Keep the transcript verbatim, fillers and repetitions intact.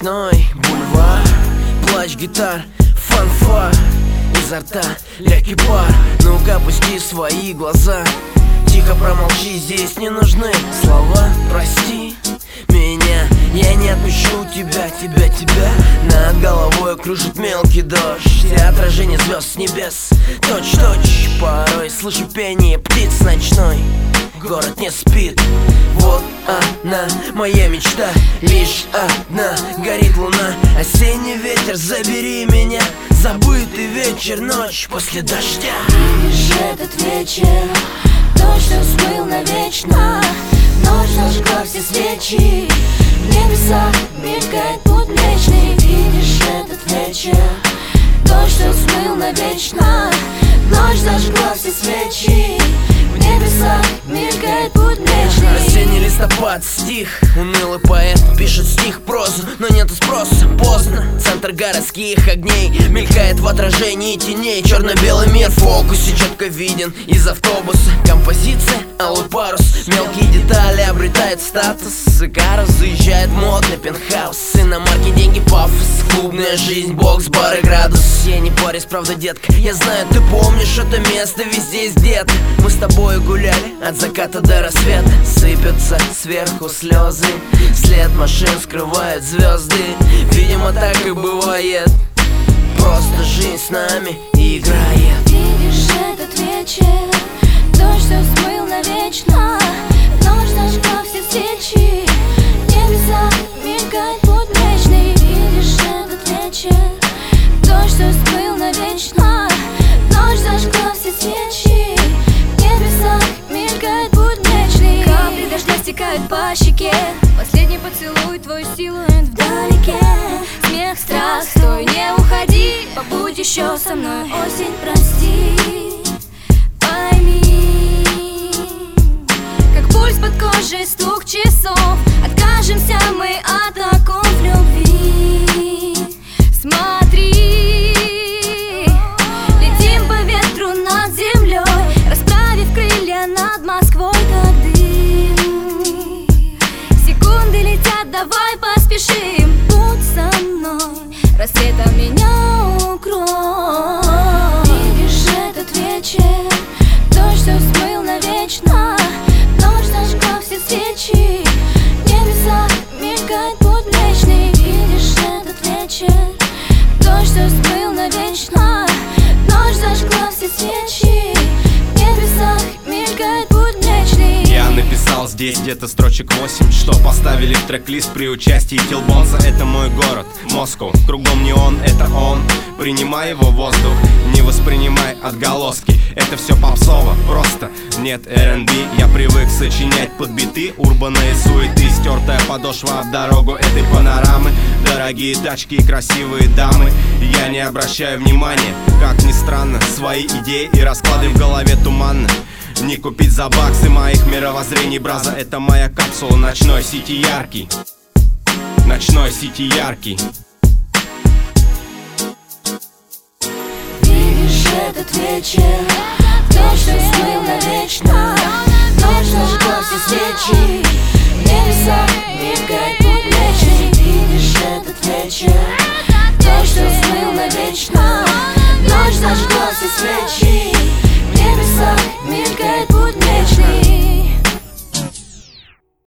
ночной бульвар, плач гитар, фанфар, изо рта легкий пар. Ну-ка опусти свои глаза, тихо промолчи, здесь не нужны слова. Прости меня, я не отпущу тебя, тебя, тебя. Над головой кружит мелкий дождь, и отражение звезд с небес. Точь-точь, порой слышу пение птиц ночной. Город не спит, вот она, моя мечта. Лишь одна, горит луна. Осенний ветер, забери меня. Забытый вечер, ночь после дождя. Видишь этот вечер, дождь все смыл навечно. Ночь зажгла все свечи, небеса мелькает путь млечный. Видишь этот вечер, дождь все смыл навечно. Ночь зажгла все свечи, в небесах мелькает путь млечный. Осенний листопад, стих, унылый поэт пишет стих, прозу, но нету спроса, поздно. Центр городских огней мелькает в отражении теней. Черно-белый мир в фокусе четко виден из автобуса. Композиция, алый парус, мелкие детали обретают статус. Икарус заезжает модный пентхаус, иномарки, деньги, пафос, клубная жизнь, бокс, бар и градус. Я не парюсь, правда, детка, я знаю, ты помнишь это место, везде есть где-то. Мы с тобой гуляли от заката до рассвета. Сыпятся сверху слезы, след машин скрывает звезды. Видимо, так и бывает, просто жизнь с нами играет. Видишь этот вечер, дождь все смыл навечно. Ночь зажгла все свечи, небеса мелькает путь млечный. Видишь этот вечер, дождь все смыл навечно. Ночь зажгла все свечи, небеса мелькает путь млечный. Капли дождя стекают по щеке, последний поцелуй, твой силуэт вдалеке. Смех, страх, стой, не уходи, побудь еще со мной. Осень, прости, пойми, как пульс под кожей, стук часов. Откажемся мы от оков любви. Смотри, летим по ветру над землей, расправив крылья над Москвой, как дым. Секунды летят, давай поспешим. Будь со мной, рассветом меня укрой. Видишь этот вечер, дождь все смыл навечно. Ночь зажгла все свечи, небеса мелькает путь млечный. Видишь этот вечер, дождь все смыл навечно. Ночь зажгла все свечи, небеса мелькает путь млечный. Я написал здесь где-то строчек восемь, что поставили в трек-лист при участии Тилбонса. Это мой город, Москва, кругом не он, это он. Принимай его воздух, не воспринимай отголоски. Это все попсово, просто нет эр энд би. Я привык сочинять под биты урбанные суеты. Стертая подошва об дорогу этой панорамы. Дорогие тачки и красивые дамы. Я не обращаю внимания, как ни странно, свои идеи и расклады в голове туманны. Не купить за баксы моих мировоззрений, браза. Это моя капсула, ночной сити яркий. Ночной сити яркий. Видишь этот вечер, дождь все смыл навечно. Ночь зажгла все свечи, небеса мелькает путь млечный. Видишь этот вечер, дождь все смыл навечно. Ночь зажгла все свечи, небеса мелькает